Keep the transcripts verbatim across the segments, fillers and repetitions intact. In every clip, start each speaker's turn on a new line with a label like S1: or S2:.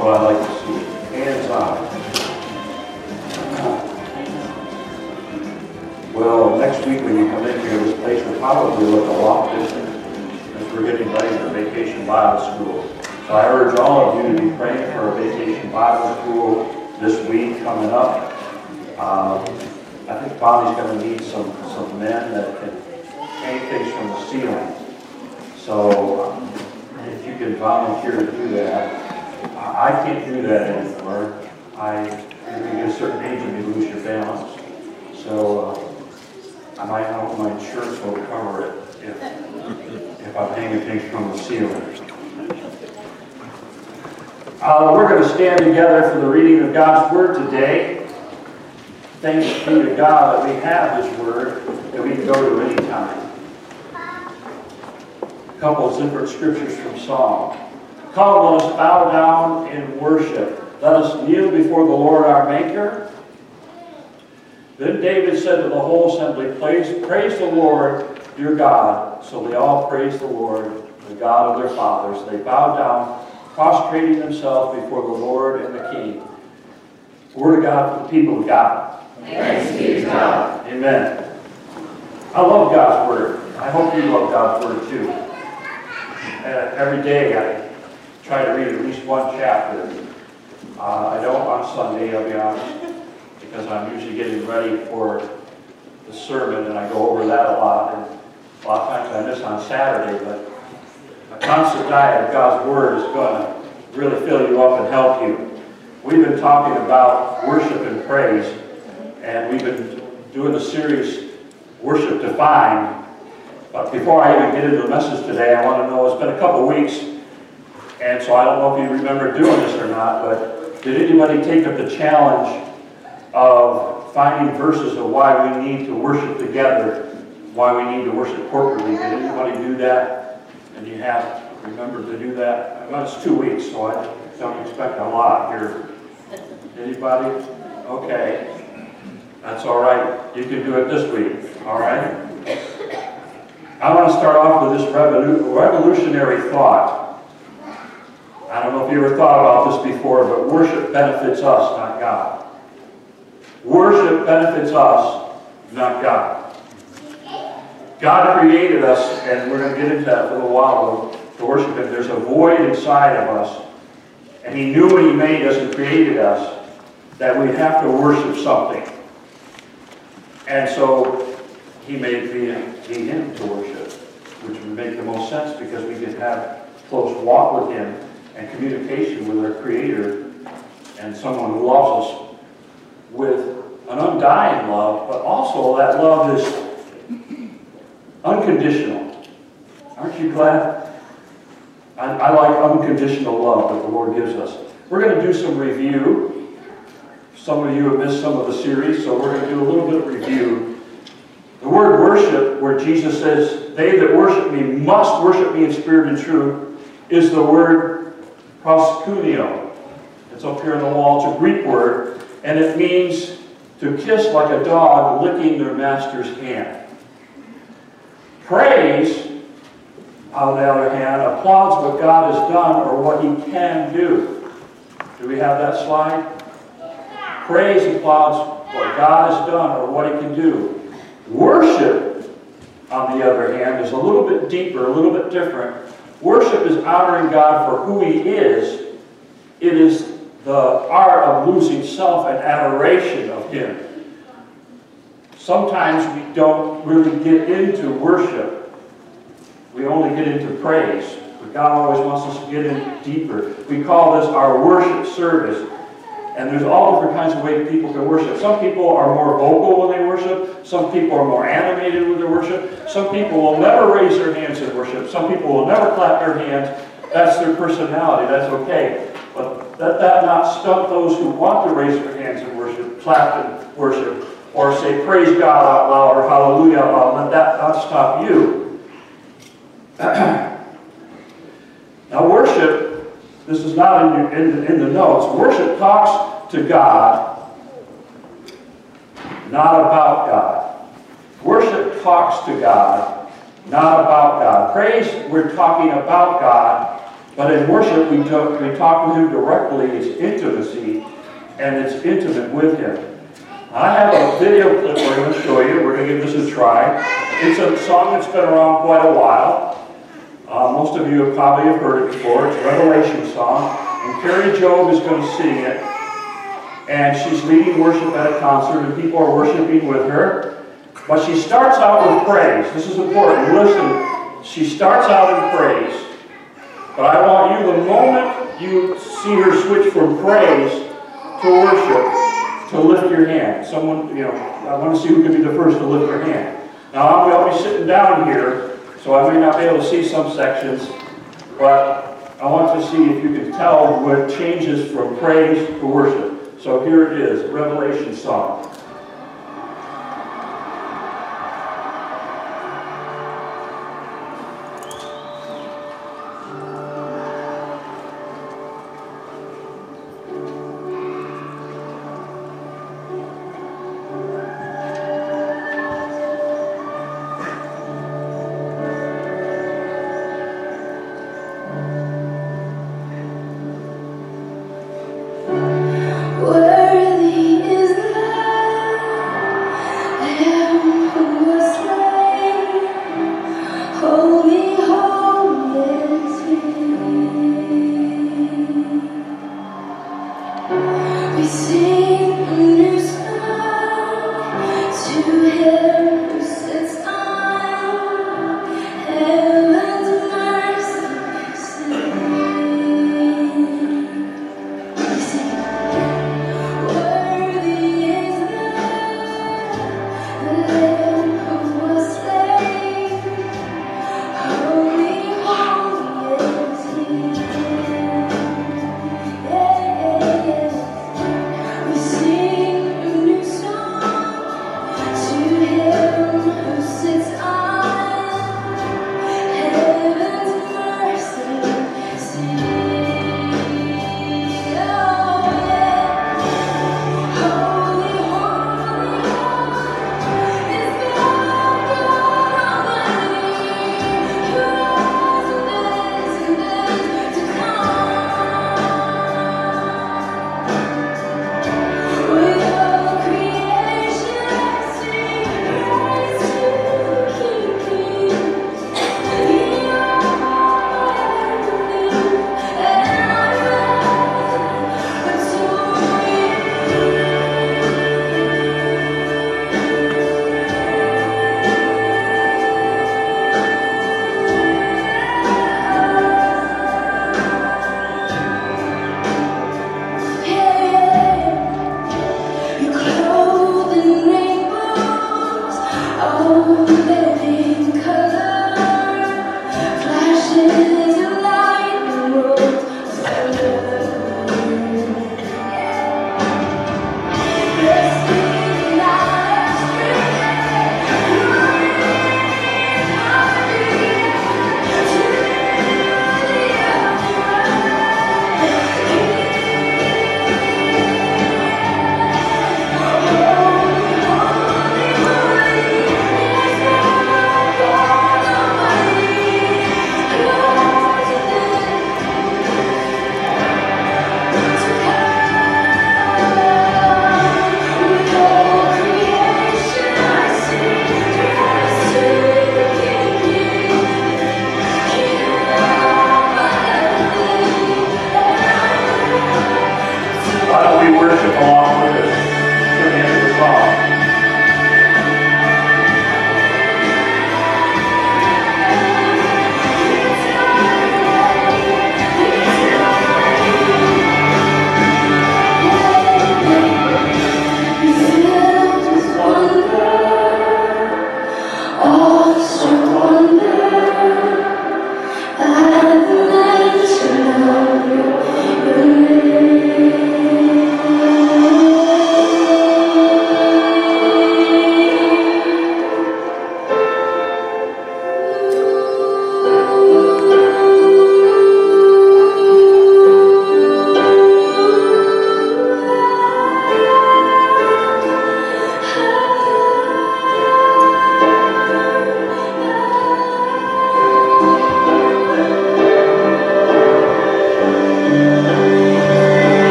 S1: what I like to see. Hands-on. Well, next week when you come in here, this place will probably look a lot different as we're getting ready for Vacation Bible School. So I urge all of you to be praying for a Vacation Bible School this week coming up. Uh, I think Bonnie's going to need some, some men that can paint things from the ceiling. So um, if you can volunteer to do that. I I can't do that anymore. I, when you get a certain age and you lose your balance. So uh, I might not, my insurance will cover it if, if I'm hanging things from the ceiling. Uh, we're going to stand together for the reading of God's Word today. Thanks be to God that we have His Word that we can go to any time. A couple of different scriptures from Psalm. Come, let us bow down in worship. Let us kneel before the Lord our Maker. Then David said to the whole assembly, Praise, praise the Lord, your God. So they all praised the Lord, the God of their fathers. They bowed down, prostrating themselves before the Lord and the King. Word of God for the people of God.
S2: Thanks be to God.
S1: Amen. I love God's Word. I hope you love God's Word too. Uh, every day I try to read at least one chapter. Uh, I don't on Sunday, I'll be honest, because I'm usually getting ready for the sermon and I go over that a lot. And a lot of times I miss on Saturday, but a constant diet of God's Word is going to really fill you up and help you. We've been talking about worship and praise, and we've been doing the series Worship Defined. But before I even get into the message today, I want to know, it's been a couple weeks, and so I don't know if you remember doing this or not, but did anybody take up the challenge of finding verses of why we need to worship together, why we need to worship corporately? Did anybody do that? And you have remembered to do that? Well, it's two weeks, so I don't expect a lot here. Anybody? Okay. That's all right. You can do it this week. All right? I want to start off with this revolu revolutionary thought. I don't know if you ever thought about this before, but worship benefits us, not God. Worship benefits us, not God. God created us, and we're going to get into that for a little while, to worship Him. There's a void inside of us, and He knew when He made us and created us that we have to worship something. And so He made me and Him to worship, which would make the most sense because we can have close walk with Him and communication with our Creator and someone who loves us with an undying love, but also that love is unconditional. Aren't you glad? I, I like unconditional love that the Lord gives us. We're going to do some review. Some of you have missed some of the series, so we're going to do a little bit of review. The word worship, where Jesus says, they that worship me must worship me in spirit and truth, is the word proskuneo. It's up here on the wall. It's a Greek word, and it means to kiss like a dog licking their master's hand. Praise, on the other hand, applauds what God has done or what He can do. Do we have that slide? Praise applauds what God has done or what He can do. Worship, on the other hand, is a little bit deeper, a little bit different. Worship is honoring God for who He is. It is the art of losing self and adoration of Him. Sometimes we don't really get into worship. We only get into praise. But God always wants us to get in deeper. We call this our worship service. And there's all different kinds of ways people can worship. Some people are more vocal when they worship. Some people are more animated with their worship. Some people will never raise their hands in worship. Some people will never clap their hands. That's their personality. That's okay. But let that not stunt those who want to raise their hands in worship, clap in worship, or say praise God out loud or hallelujah out loud. Let that not stop you. Now worship, this is not in, your, in, in the notes. Worship talks to God, not about God. Worship talks to God, not about God. Praise, we're talking about God. But in worship, we talk, we talk with Him directly. It's intimacy, and it's intimate with Him. I have a video clip we're going to show you. We're going to give this a try. It's a song that's been around quite a while. Uh, most of you have probably have heard it before. It's a Revelation song. And Carrie Job is going to sing it. And she's leading worship at a concert, and people are worshiping with her. But she starts out with praise. This is important. Listen, she starts out in praise. But I want you, the moment you see her switch from praise to worship, to lift your hand. Someone, you know, I want to see who can be the first to lift their hand. Now, I'll be sitting down here, so I may not be able to see some sections, but I want to see if you can tell what changes from praise to worship. So here it is, Revelation song.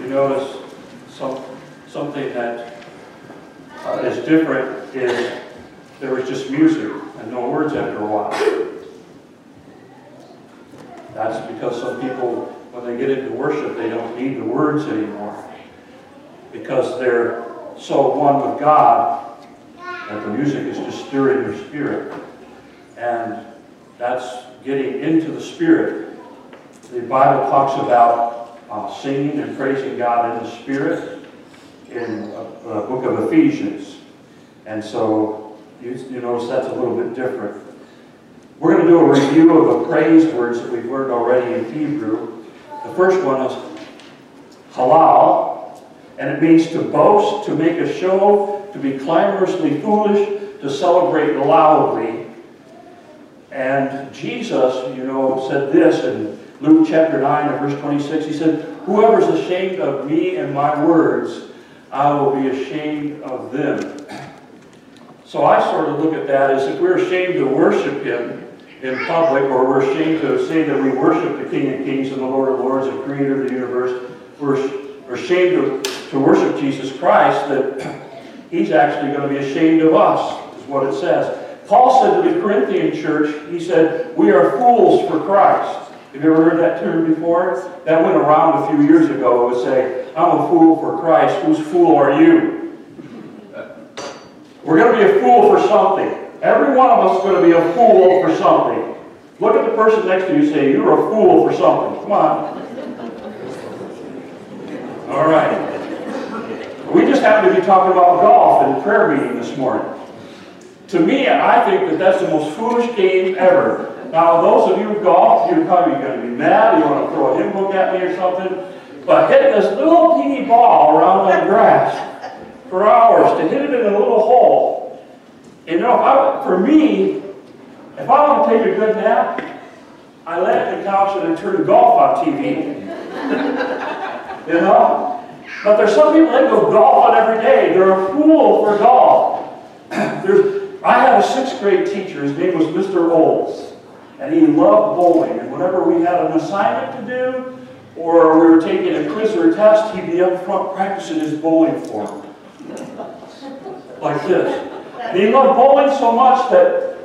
S1: you notice some, something that uh, is different is there was just music and no words after a while. That's because some people, when they get into worship, they don't need the words anymore. Because they're so one with God that the music is just stirring their spirit. And that's getting into the spirit. The Bible talks about uh, singing and praising God in the spirit in uh, the book of Ephesians. And so you, you notice that's a little bit different. We're going to do a review of the praise words that we've learned already in Hebrew. The first one is halal, and it means to boast, to make a show, to be clamorously foolish, to celebrate loudly. And Jesus, you know, said this in Luke chapter nine and verse twenty-six. He said, "Whoever is ashamed of me and my words, I will be ashamed of them." So I sort of look at that as if we're ashamed to worship Him in public, or we're ashamed to say that we worship the King of Kings and the Lord of Lords, the Creator of the universe. We're, we're ashamed to, to worship Jesus Christ, that He's actually going to be ashamed of us, is what it says. Paul said to the Corinthian church, he said, "We are fools for Christ." Have you ever heard that term before? That went around a few years ago. It would say, "I'm a fool for Christ. Whose fool are you?" We're going to be a fool for something. Every one of us is going to be a fool for something. Look at the person next to you and say, "You're a fool for something." Come on. All right. We just happen to be talking about golf in the prayer meeting this morning. To me, I think that that's the most foolish game ever. Now, those of you who golf, you're probably going to be mad. You want to throw a hymn book at me or something. But hitting this little teeny ball around that grass for hours, to hit it in a little hole. You know, if I, for me, if I want to take a good nap, I lay on the couch and I turn the golf on T V. You know? But there's some people that go golfing every day. They're a fool for golf. There's, I had a sixth grade teacher. His name was Mister Olds. And he loved bowling. And whenever we had an assignment to do, or we were taking a quiz or a test, he'd be up front practicing his bowling form. Like this. And he loved bowling so much that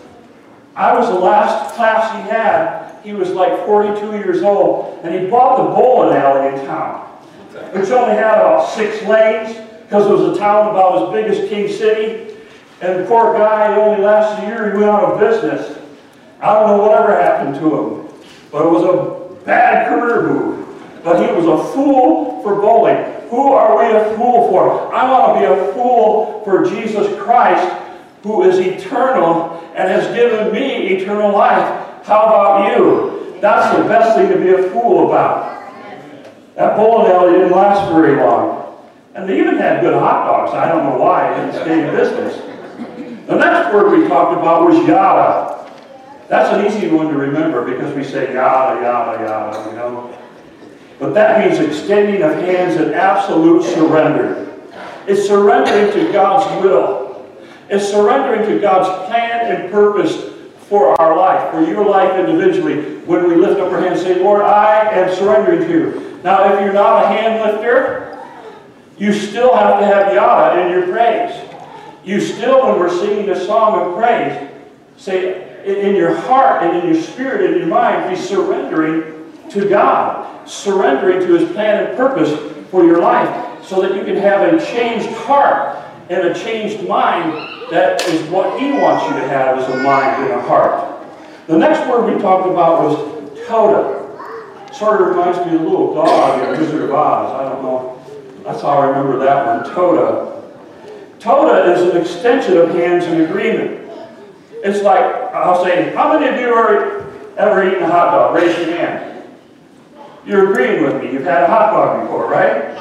S1: I was the last class he had. He was like forty-two years old. And he bought the bowling alley in town, which only had about six lanes, because it was a town about as big as King City. And the poor guy, only last year, he went out of business. I don't know whatever happened to him, but it was a bad career move. But he was a fool for bowling. Who are we a fool for? I want to be a fool for Jesus Christ, who is eternal and has given me eternal life. How about you? That's the best thing to be a fool about. That bowling alley didn't last very long. And they even had good hot dogs. I don't know why. It didn't stay in business. The next word we talked about was yada. That's an easy one to remember because we say yada, yada, yada, you know. But that means extending of hands in absolute surrender. It's surrendering to God's will. It's surrendering to God's plan and purpose for our life, for your life individually. When we lift up our hands and say, "Lord, I am surrendering to you." Now, if you're not a hand lifter, you still have to have yada in your praise. You still, when we're singing a song of praise, say, in your heart and in your spirit and your mind, be surrendering to God, surrendering to His plan and purpose for your life, so that you can have a changed heart and a changed mind. That is what He wants you to have, is a mind and a heart. The next word we talked about was Toda. Sort of reminds me of a little dog in Wizard of Oz. I don't know. That's how I remember that one, Toda. Toda is an extension of hands in agreement. It's like, I'll say, how many of you are ever eaten a hot dog? Raise your hand. You're agreeing with me. You've had a hot dog before, right?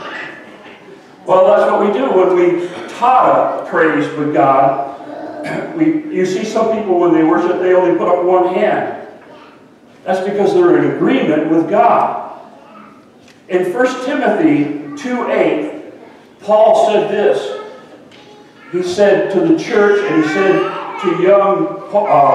S1: Well, that's what we do when we Toda praise with God. We, you see some people when they worship, they only put up one hand. That's because they're in agreement with God. In First Timothy two eight, Paul said this. He said to the church, and he said to young,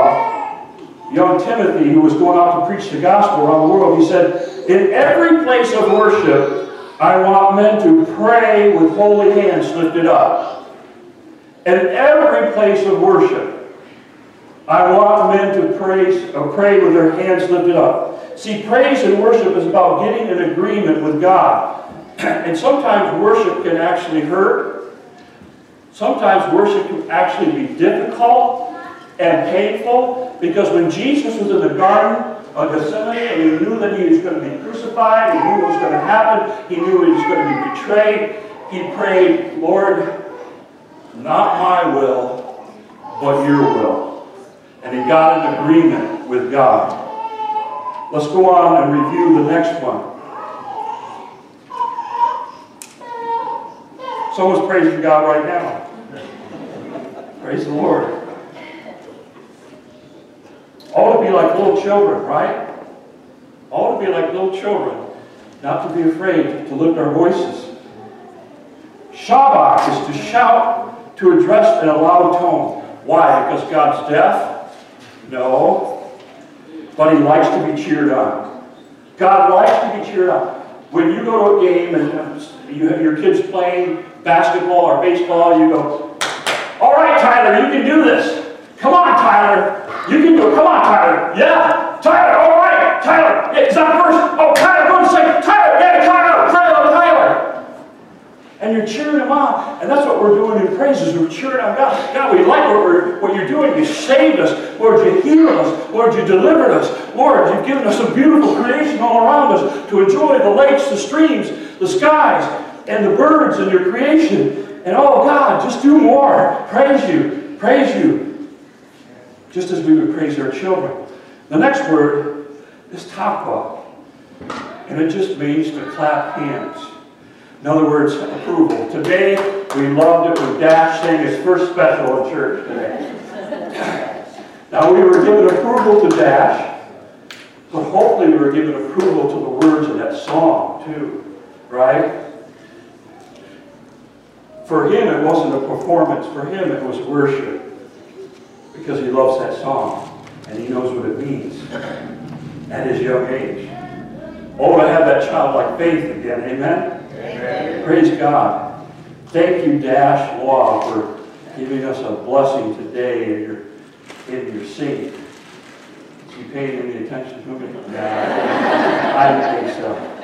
S1: uh, young Timothy, who was going out to preach the gospel around the world, he said, "In every place of worship, I want men to pray with holy hands lifted up. In every place of worship, I want men to praise or pray with their hands lifted up. See, praise and worship is about getting in agreement with God. And sometimes worship can actually hurt. Sometimes worship can actually be difficult and painful, because when Jesus was in the Garden of Gethsemane and he knew that he was going to be crucified, he knew what was going to happen, he knew he was going to be betrayed, he prayed, Lord, not my will, but your will. And he got in agreement with God. Let's go on and review the next one. Someone's praising God right now. Praise the Lord. All to be like little children, right? All to be like little children. Not to be afraid to lift our voices. Shabach is to shout, to address in a loud tone. Why? Because God's deaf? No. But he likes to be cheered on. God likes to be cheered on. When you go to a game and you have your kids playing basketball or baseball, you go, all right, Tyler, you can do this. Come on, Tyler. You can do it. Come on, Tyler. Yeah. Tyler, all right. Tyler. Yeah, is that first? Oh, Tyler, go to second. Tyler, yeah, Tyler. Tyler, Tyler. And you're cheering him on. And that's what we're doing in praises. We're cheering on God. God, we like what, we're, what you're doing. You saved us. Lord, you healed us. Lord, you delivered us. Lord, you've given us a beautiful creation all around us to enjoy the lakes, the streams, the skies, and the birds in your creation. And oh, God, just do more. Praise you. Praise you. Just as we would praise our children. The next word is takwa. And it just means to clap hands. In other words, approval. Today, we loved it with Dash saying his first special in church today. Now, we were given approval to Dash, but hopefully we were given approval to the words of that song, too. Right? For him, it wasn't a performance. For him, it was worship. Because he loves that song. And he knows what it means at his young age. Oh, to have that childlike faith again. Amen? Amen. Praise God. Thank you, Dash Law, for giving us a blessing today in your, in your singing. Is he paying any attention to me? Nah, I don't think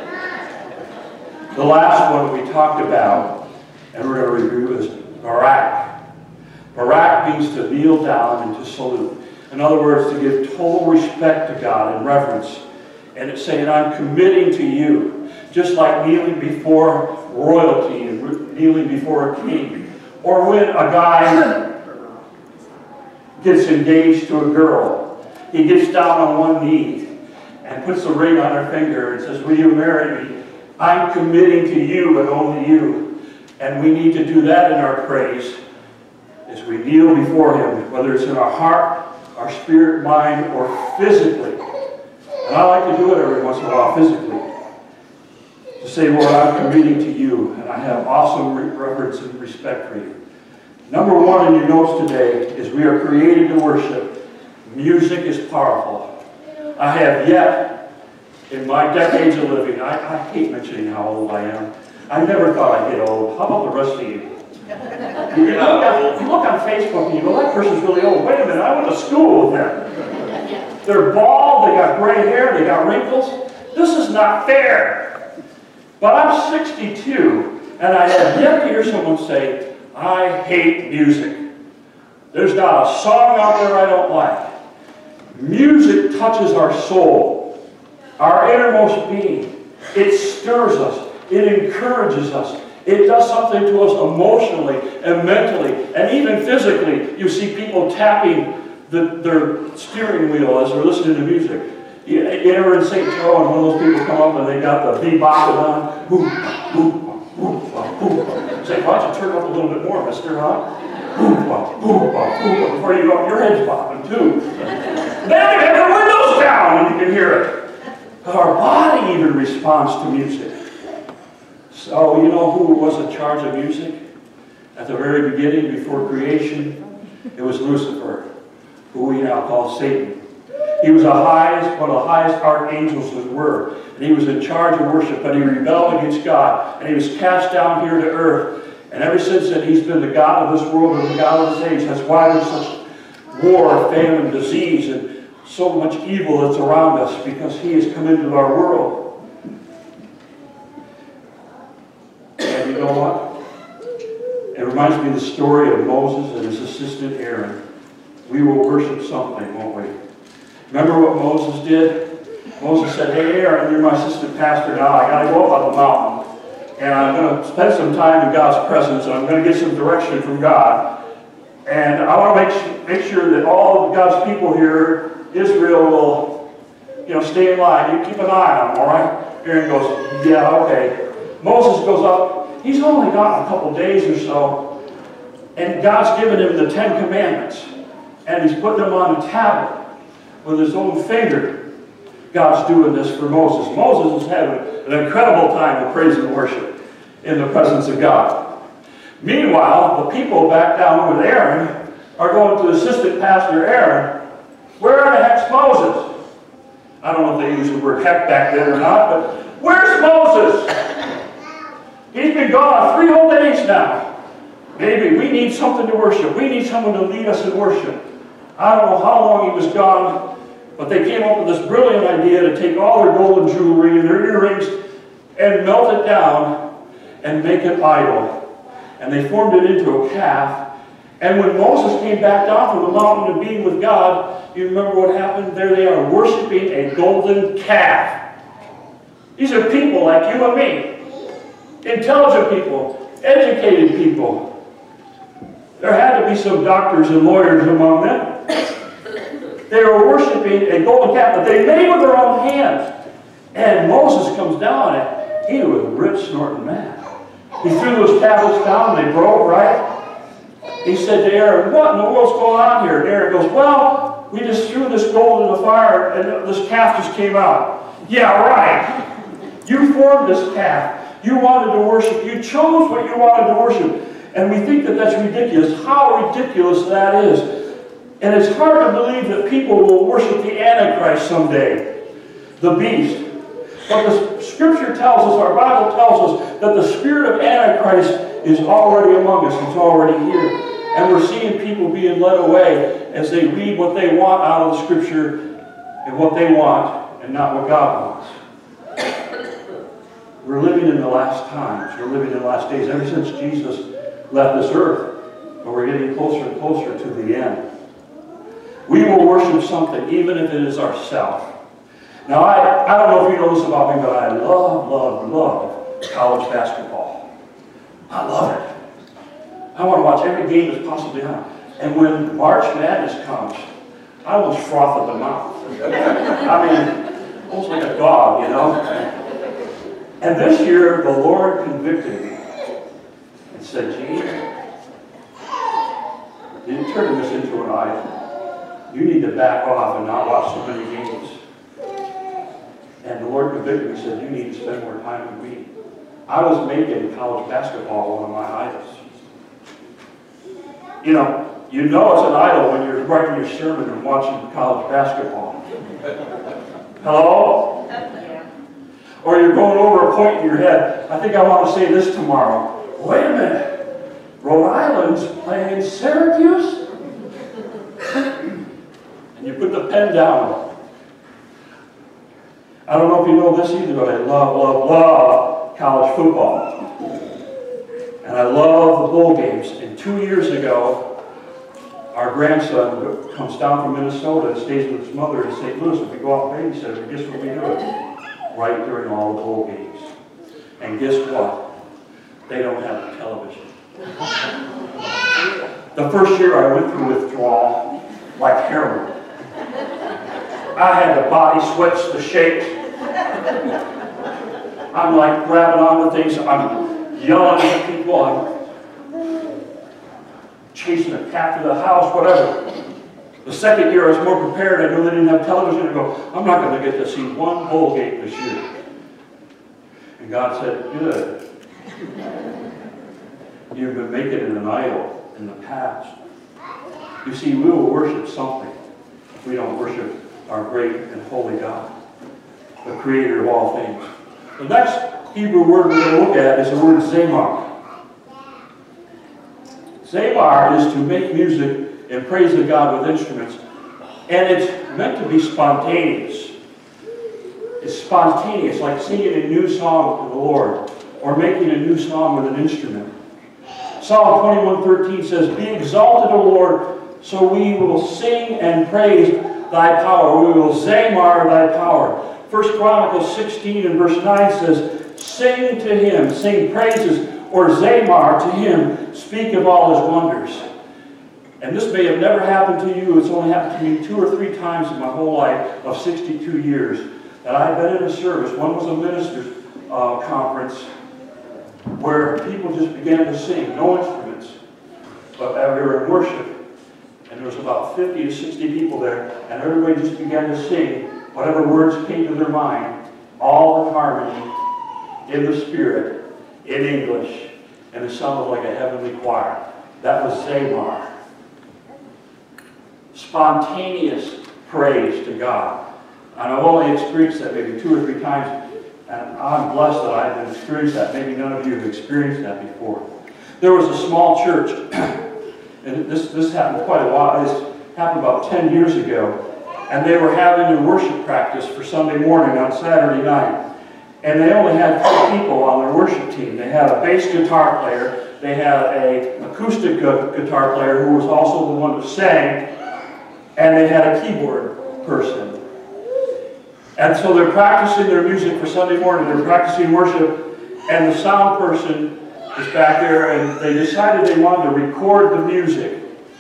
S1: so. The last one we talked about, and we're going to review, is Barak. Barak means to kneel down and to salute. In other words, to give total respect to God and reverence. And it's saying, I'm committing to you. Just like kneeling before royalty and kneeling before a king. Or when a guy gets engaged to a girl, he gets down on one knee and puts a ring on her finger and says, will you marry me? I'm committing to you and only you. And we need to do that in our praise as we kneel before him, whether it's in our heart, our spirit, mind, or physically. And I like to do it every once in a while physically. To say, Lord, I'm committing to you, and I have awesome reverence and respect for you. Number one in your notes today is we are created to worship. Music is powerful. I have yet, in my decades of living, I, I hate mentioning how old I am. I never thought I'd get old. How about the rest of you? You look, on, you look on Facebook and you go, that person's really old. Wait a minute, I went to school with them. They're bald, they got gray hair, they got wrinkles. This is not fair. But I'm sixty-two, and I have yet to hear someone say, I hate music. There's not a song out there I don't like. Music touches our soul, our innermost being. It stirs us. It encourages us. It does something to us emotionally and mentally and even physically. You see people tapping the, their steering wheel as they're listening to music. You, you ever in Saint Joe and one of those people come up and they got the bebopping on? Ooh, ooh, ooh, ooh. Say, why don't you turn up a little bit more, mister, huh? Ooh, ooh, ooh, ooh. Before you go, your head's bopping too. Then they have their windows down and you can hear it. But our body even responds to music. So, you know who was in charge of music? At the very beginning, before creation, it was Lucifer, who we now call Satan. He was the highest, one of the highest archangels there were. And he was in charge of worship, but he rebelled against God. And he was cast down here to earth. And ever since then, he's been the God of this world and the God of this age. That's why there's such war, famine, disease, and so much evil that's around us, because he has come into our world. And you know what? It reminds me of the story of Moses and his assistant Aaron. We will worship something, won't we? Remember what Moses did? Moses said, hey Aaron, you're my assistant pastor now. I got to go up on the mountain. And I'm going to spend some time in God's presence. And I'm going to get some direction from God. And I want to make, make sure that all of God's people here, Israel, will, you know, stay in line. You keep an eye on them, all right? Aaron goes, yeah, okay. Moses goes up. He's only gone a couple days or so. And God's given him the Ten Commandments. And he's putting them on a tablet with his own finger. God's doing this for Moses. Moses is having an incredible time of praise and worship in the presence of God. Meanwhile, the people back down with Aaron are going to assistant pastor Aaron. Where the heck's Moses? I don't know if they used the word heck back then or not, but where's Moses? He's been gone three whole days now. Maybe we need something to worship. We need someone to lead us in worship. I don't know how long he was gone, but they came up with this brilliant idea to take all their gold and jewelry and their earrings and melt it down and make an idol. And they formed it into a calf. And when Moses came back down from the mountain to be with God, you remember what happened? There they are, worshiping a golden calf. These are people like you and me. Intelligent people, educated people. There had to be some doctors and lawyers among them. They were worshiping a golden calf that they made with their own hands. And Moses comes down and he was rich, snorting mad. He threw those tablets down and they broke, right? He said to Aaron, what in the world's going on here? And Aaron goes, well, we just threw this gold in the fire and this calf just came out. Yeah, right. You formed this calf. You wanted to worship. You chose what you wanted to worship. And we think that that's ridiculous. How ridiculous that is. And it's hard to believe that people will worship the Antichrist someday, the beast. But the Scripture tells us, our Bible tells us, that the spirit of Antichrist is already among us. It's already here. And we're seeing people being led away as they read what they want out of the Scripture and what they want and not what God wants. We're living in the last times. We're living in the last days. Ever since Jesus left this earth, but we're getting closer and closer to the end. We will worship something, even if it is ourselves. Now, I, I don't know if you know this about me, but I love, love, love college basketball. I love it. I want to watch every game that's possibly on. And when March Madness comes, I almost froth at the mouth. I mean, almost like a dog, you know. And this year, the Lord convicted me and said, Gene, you're turning this into an idol. You need to back off and not watch so many games. And the Lord convicted me and said, you need to spend more time with me. I was making college basketball one of my idols. You know, you know it's an idol when you're writing your sermon and watching college basketball. Hello? Or you're going over a point in your head. I think I want to say this tomorrow. Wait a minute. Rhode Island's playing Syracuse? And you put the pen down. I don't know if you know this either, but I love, love, love college football. And I love the bowl games. And two years ago, our grandson comes down from Minnesota and stays with his mother in Saint Louis. And we go out and babysit. And guess what we do? Right during all the bowl games. And guess what? They don't have television. The first year I went through withdrawal like heroin. I had the body sweats to shake. I'm like grabbing on to things. I'm yelling at people. I'm chasing a cat to the house, whatever. The second year I was more prepared. I knew they didn't have television. I go, I'm not going to get to see one bowl game this year. And God said, good. You've been making it an idol in the past. You see, we will worship something if we don't worship our great and holy God, the creator of all things. The next Hebrew word we're going to look at is the word zamar. Zamar is to make music and praise of God with instruments, and it's meant to be spontaneous. It's spontaneous, like singing a new song to the Lord, or making a new song with an instrument. Psalm twenty-one thirteen says, "Be exalted, O Lord, so we will sing and praise thy power. We will zamar thy power." First Chronicles sixteen and verse nine says, "Sing to him, sing praises, or zamar to him, speak of all his wonders." And this may have never happened to you. It's only happened to me two or three times in my whole life of sixty-two years that I've been in a service. One was a minister's uh, conference where people just began to sing, no instruments, but we were in worship. And there was about fifty to sixty people there, and everybody just began to sing whatever words came to their mind, all in harmony, in the Spirit, in English, and it sounded like a heavenly choir. That was zamar. Spontaneous praise to God. And I've only experienced that maybe two or three times, and I'm blessed that I've experienced that. Maybe none of you have experienced that before. There was a small church, and this, this happened quite a while. This happened about ten years ago, and they were having a worship practice for Sunday morning on Saturday night. And they only had three people on their worship team. They had a bass guitar player, they had an acoustic guitar player who was also the one who sang, and they had a keyboard person. And so they're practicing their music for Sunday morning, they're practicing worship, and the sound person is back there, and they decided they wanted to record the music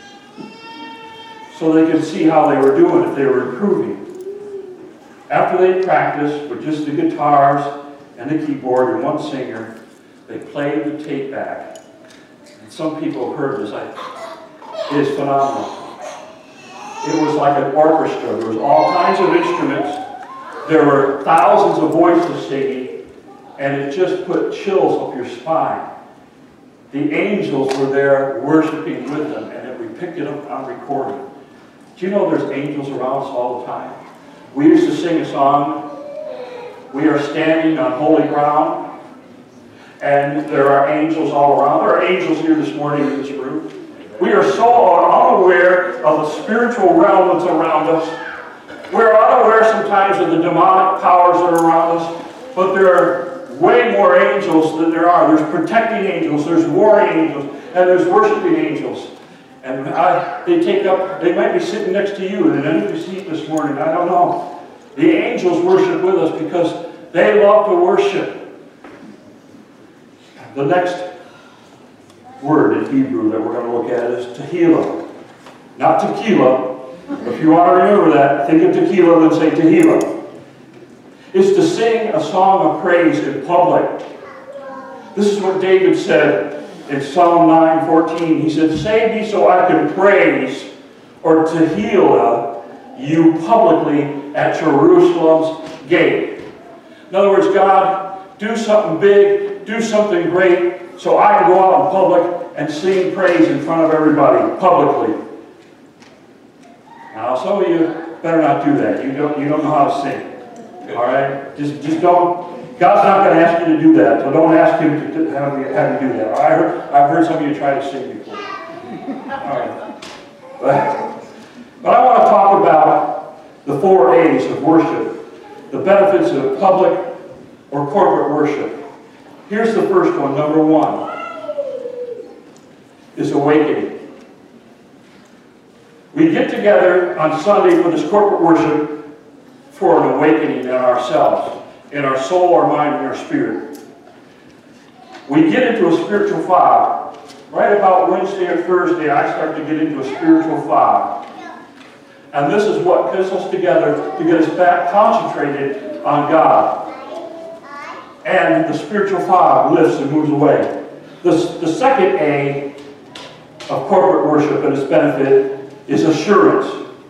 S1: so they could see how they were doing, if they were improving. After they practiced with just the guitars and the keyboard and one singer, they played the tape back. And some people have heard this. I, it is phenomenal. It was like an orchestra. There was all kinds of instruments. There were thousands of voices singing, and it just put chills up your spine. The angels were there worshiping with them, and we picked it up on recording. Do you know there's angels around us all the time? We used to sing a song, "We are standing on holy ground," and there are angels all around. There are angels here this morning in this room. We are so unaware of the spiritual realm that's around us. We're unaware sometimes of the demonic powers that are around us, but there are way more angels than there are. There's protecting angels, there's warring angels, and there's worshiping angels. And I, they take up, they might be sitting next to you in an empty seat this morning, I don't know. The angels worship with us because they love to worship. The next word in Hebrew that we're going to look at is tehillah. Not tequila. If you want to remember that, think of tequila and say tehillah. It's to sing a song of praise in public. This is what David said in Psalm nine fourteen. He said, "Save me so I can praise," or tehillah, "you publicly at Jerusalem's gate." In other words, God, do something big, do something great, so I can go out in public and sing praise in front of everybody, publicly. Now, some of you better not do that. You don't, you don't know how to sing. All right? Just, just don't. God's not going to ask you to do that, so don't ask Him to have you, have you do that. I heard, I've heard some of you try to sing before. All right. But, but I want to talk about the four A's of worship, the benefits of public or corporate worship. Here's the first one, number one, is awakening. We get together on Sunday for this corporate worship for an awakening in ourselves, in our soul, our mind, and our spirit. We get into a spiritual fog. Right about Wednesday or Thursday, I start to get into a spiritual fog. And this is what gets us together to get us back concentrated on God. And the spiritual fog lifts and moves away. The, the second A of corporate worship and its benefit is assurance.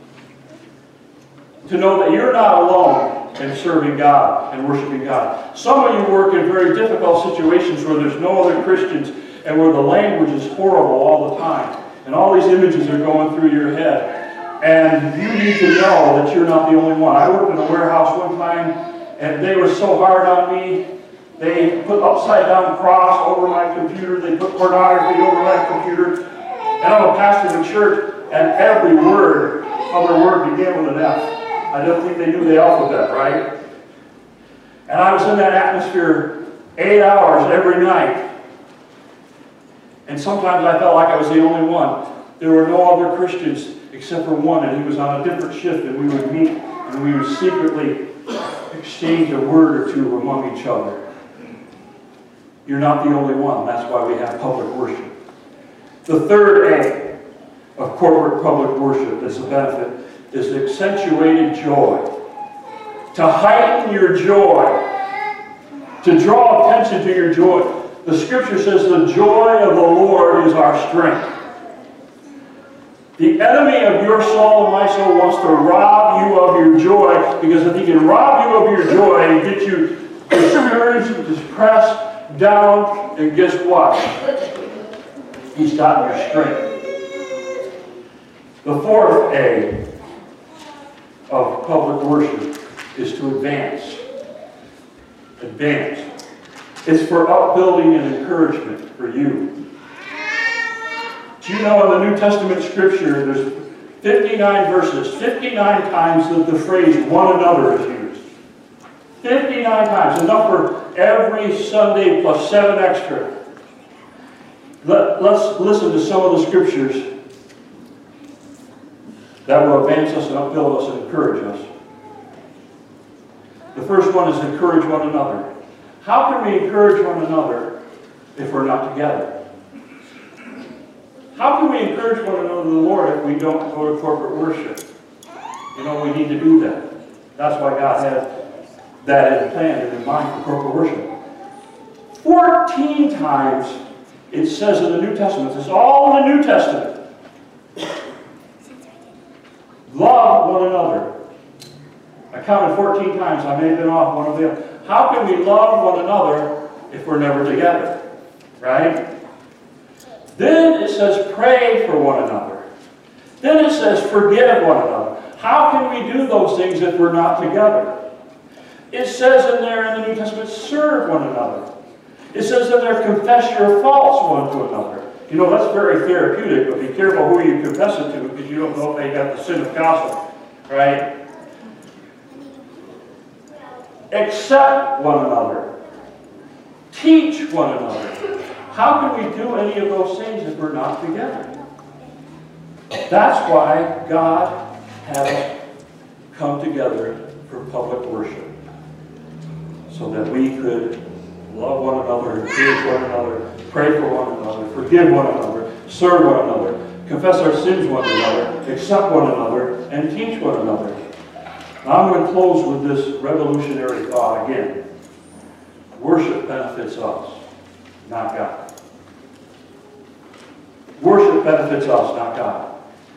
S1: To know that you're not alone in serving God and worshiping God. Some of you work in very difficult situations where there's no other Christians and where the language is horrible all the time. And all these images are going through your head. And you need to know that you're not the only one. I worked in a warehouse one time, and they were so hard on me. They put upside down cross over my computer. They put pornography over my computer. And I'm a pastor of a church, and every word, other word began with an F. I don't think they knew the alphabet, right? And I was in that atmosphere eight hours every night. And sometimes I felt like I was the only one. There were no other Christians except for one, and he was on a different shift, and we would meet, and we would secretly exchange a word or two among each other. You're not the only one. That's why we have public worship. The third A of corporate public worship as a benefit is accentuated joy. To heighten your joy. To draw attention to your joy. The scripture says the joy of the Lord is our strength. The enemy of your soul and my soul wants to rob you of your joy, because if he can rob you of your joy and get you discouraged, depressed, down, and guess what? He's gotten your strength. The fourth A of public worship is to advance. Advance. It's for upbuilding and encouragement for you. Do you know in the New Testament scripture there's fifty-nine verses, fifty-nine times that the phrase one another is used. fifty-nine times, enough for every Sunday plus seven extra. Let, let's listen to some of the scriptures that will advance us and upbuild us and encourage us. The first one is encourage one another. How can we encourage one another if we're not together? How can we encourage one another in the Lord if we don't go to corporate worship? You know, we need to do that. That's why God had that in plan and in mind for corporate worship. Fourteen times it says in the New Testament, it's all in the New Testament. Love one another. I counted fourteen times. I may have been off one of them. How can we love one another if we're never together? Right? Then it says pray for one another. Then it says forgive one another. How can we do those things if we're not together? It says in there in the New Testament, serve one another. It says in there, confess your faults one to another. You know, that's very therapeutic, but be careful who you confess it to, because you don't know if they got the sin of gossip. Right? Accept one another. Teach one another. How can we do any of those things if we're not together? That's why God had us come together for public worship. So that we could love one another, encourage one another, pray for one another, forgive one another, serve one another, confess our sins one another, accept one another, and teach one another. Now I'm going to close with this revolutionary thought again. Worship benefits us, not God. Worship benefits us, not God.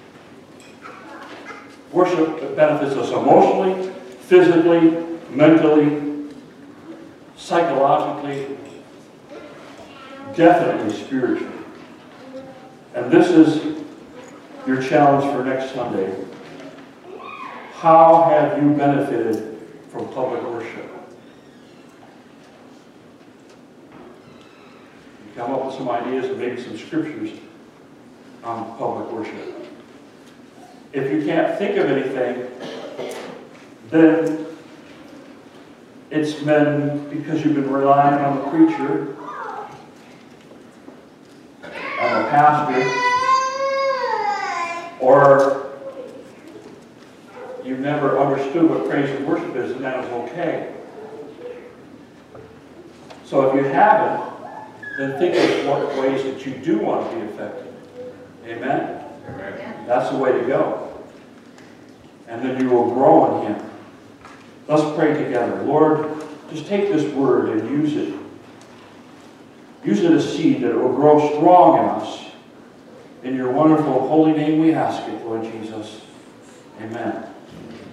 S1: Worship benefits us emotionally, physically, mentally, psychologically, definitely spiritually. And this is your challenge for next Sunday. How have you benefited from public worship? You come up with some ideas and maybe some scriptures on public worship. If you can't think of anything, then it's been because you've been relying on the preacher, on the pastor, or you've never understood what praise and worship is, and that is okay. So if you haven't, then think of what ways that you do want to be effective. Amen? Amen. That's the way to go. And then you will grow in Him. Let's pray together. Lord, just take this word and use it. Use it as seed that it will grow strong in us. In your wonderful holy name we ask it, Lord Jesus. Amen.